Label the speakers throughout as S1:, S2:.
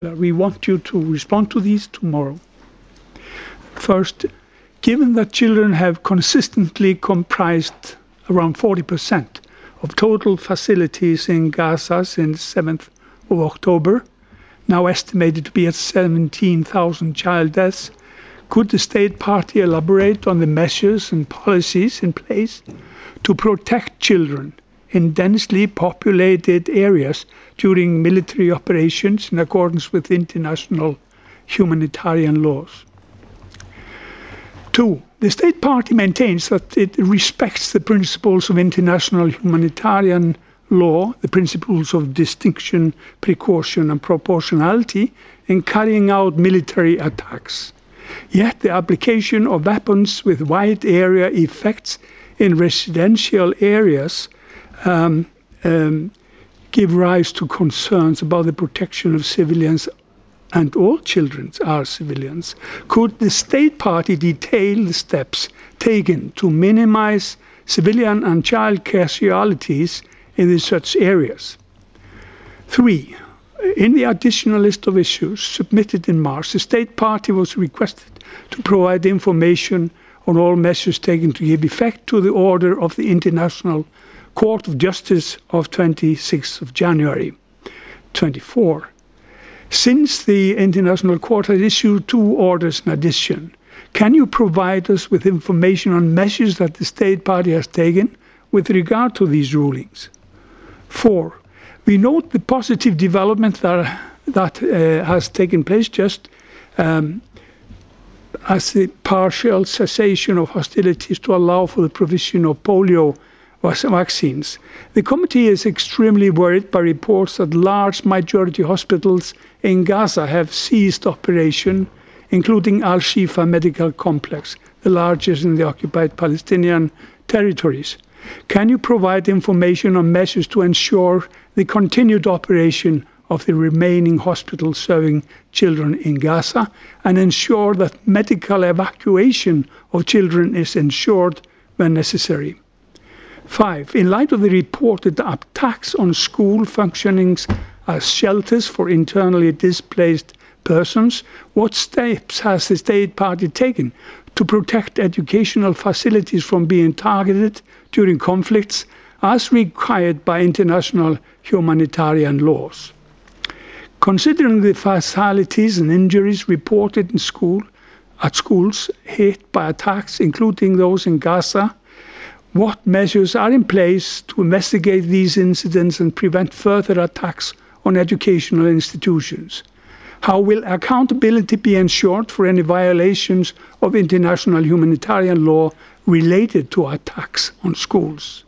S1: We want you to respond to these tomorrow. First, given that children have consistently comprised around 40% of total facilities in Gaza since 7th of October, now estimated to be at 17,000 child deaths, could the State Party elaborate on the measures and policies in place to protect children in densely populated areas during military operations in accordance with international humanitarian laws? 2. The State Party maintains that it respects the principles of international humanitarian law, the principles of distinction, precaution and proportionality in carrying out military attacks. Yet the application of weapons with wide area effects in residential areas give rise to concerns about the protection of civilians, and all children are civilians. Could the State Party detail the steps taken to minimize civilian and child casualties in such areas? 3. In the additional list of issues submitted in March, the State Party was requested to provide information on all measures taken to give effect to the order of the International Court of Justice of 26th of January 24. Since the International Court has issued 2 orders in addition, can you provide us with information on measures that the State Party has taken with regard to these rulings? 4. We note the positive development that has taken place just as the partial cessation of hostilities to allow for the provision of polio vaccines. The committee is extremely worried by reports that large majority hospitals in Gaza have ceased operation, including Al-Shifa Medical Complex, the largest in the occupied Palestinian territories. Can you provide information on measures to ensure the continued operation of the remaining hospitals serving children in Gaza and ensure that medical evacuation of children is ensured when necessary? 5. In light of the reported attacks on school functionings as shelters for internally displaced persons, what steps has the State Party taken to protect educational facilities from being targeted during conflicts as required by international humanitarian laws? Considering the fatalities and injuries reported at schools hit by attacks, including those in Gaza, what measures are in place to investigate these incidents and prevent further attacks on educational institutions? How will accountability be ensured for any violations of international humanitarian law related to attacks on schools?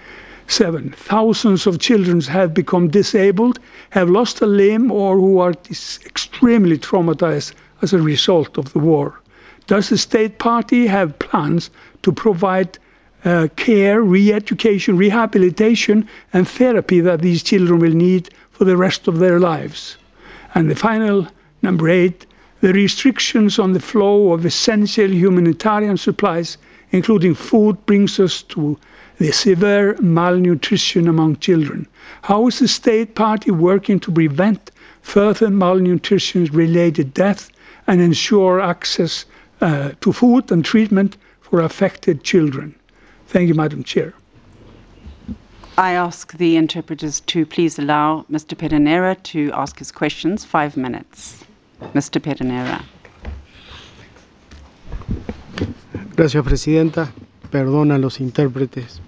S1: 7. Thousands of children have become disabled, have lost a limb, or who are extremely traumatized as a result of the war. Does the State Party have plans to provide care, re-education, rehabilitation and therapy that these children will need for the rest of their lives? And the final, number 8, the restrictions on the flow of essential humanitarian supplies, including food, brings us to the severe malnutrition among children. How is the State Party working to prevent further malnutrition-related death and ensure access to food and treatment for affected children? Thank you, Madam Chair.
S2: I ask the interpreters to please allow Mr. Pedernera to ask his questions. 5 minutes. Mr. Pedernera.
S3: Gracias, Presidenta. Perdona a los intérpretes